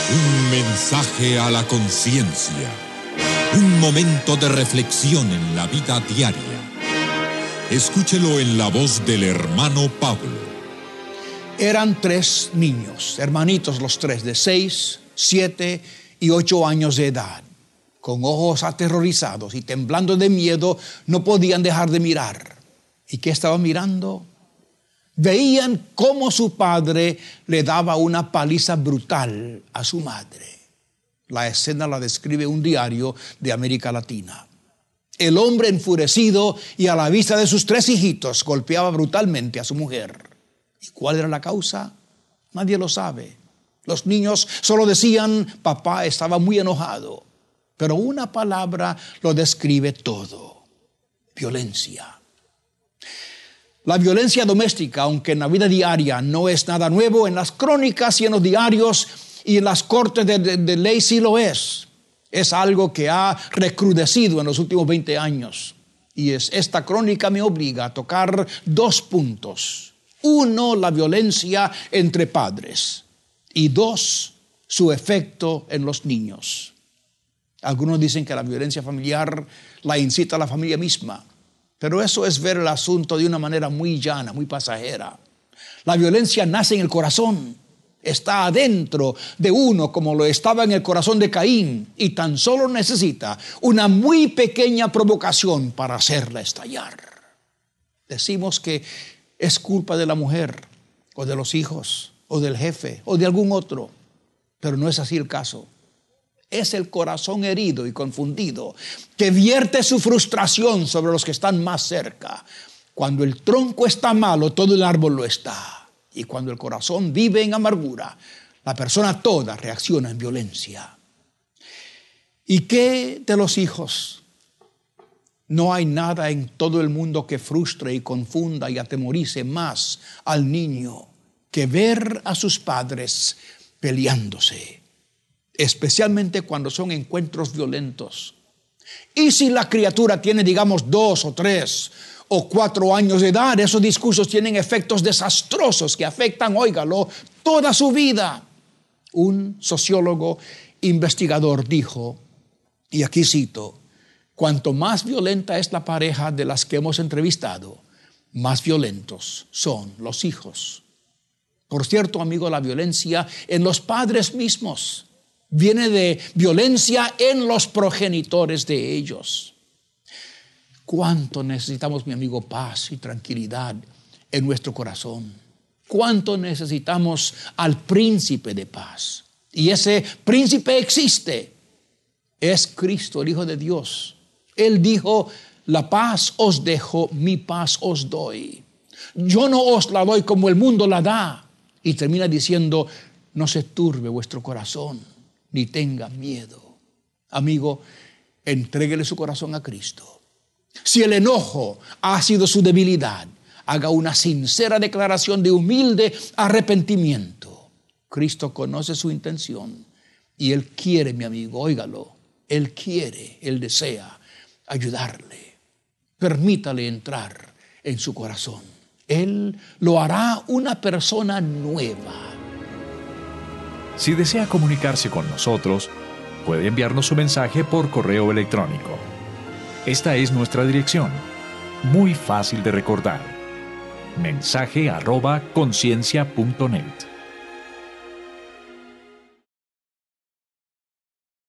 Un mensaje a la conciencia. Un momento de reflexión en la vida diaria. Escúchelo en la voz del hermano Pablo. Eran 3 niños, hermanitos los 3, de 6, 7 y 8 años de edad. Con ojos aterrorizados y temblando de miedo, no podían dejar de mirar. ¿Y qué estaban mirando? Veían cómo su padre le daba una paliza brutal a su madre. La escena la describe un diario de América Latina. El hombre enfurecido y a la vista de sus 3 hijitos golpeaba brutalmente a su mujer. ¿Y cuál era la causa? Nadie lo sabe. Los niños solo decían, papá estaba muy enojado. Pero una palabra lo describe todo: violencia. La violencia doméstica, aunque en la vida diaria no es nada nuevo, en las crónicas y en los diarios y en las cortes de ley sí lo es. Es algo que ha recrudecido en los últimos 20 años. Y esta crónica me obliga a tocar 2 puntos. 1, la violencia entre padres. Y 2, su efecto en los niños. Algunos dicen que la violencia familiar la incita la familia misma. Pero eso es ver el asunto de una manera muy llana, muy pasajera. La violencia nace en el corazón. Está adentro de uno, como lo estaba en el corazón de Caín, y tan solo necesita una muy pequeña provocación para hacerla estallar. Decimos que es culpa de la mujer, o de los hijos, o del jefe, o de algún otro, pero no es así el caso. Es el corazón herido y confundido que vierte su frustración sobre los que están más cerca. Cuando el tronco está malo, todo el árbol lo está. Y cuando el corazón vive en amargura, la persona toda reacciona en violencia. ¿Y qué de los hijos? No hay nada en todo el mundo que frustre y confunda y atemorice más al niño que ver a sus padres peleándose, especialmente cuando son encuentros violentos. Y si la criatura tiene, digamos, 2 o 3 o 4 años de edad, esos discursos tienen efectos desastrosos que afectan, óigalo, toda su vida. Un sociólogo investigador dijo, y aquí cito: cuanto más violenta es la pareja de las que hemos entrevistado, más violentos son los hijos. Por cierto, amigo, la violencia en los padres mismos viene de violencia en los progenitores de ellos. ¿Cuánto necesitamos, mi amigo, paz y tranquilidad en nuestro corazón? ¿Cuánto necesitamos al príncipe de paz? Y ese príncipe existe. Es Cristo, el Hijo de Dios. Él dijo: la paz os dejo, mi paz os doy. Yo no os la doy como el mundo la da. Y termina diciendo: no se turbe vuestro corazón, ni tenga miedo. Amigo, entréguele su corazón a Cristo. Si el enojo ha sido su debilidad, haga una sincera declaración de humilde arrepentimiento. Cristo conoce su intención y Él quiere, mi amigo, óigalo, Él quiere, Él desea ayudarle. Permítale entrar en su corazón. Él lo hará una persona nueva. Si desea comunicarse con nosotros, puede enviarnos su mensaje por correo electrónico. Esta es nuestra dirección, muy fácil de recordar: mensaje@conciencia.net.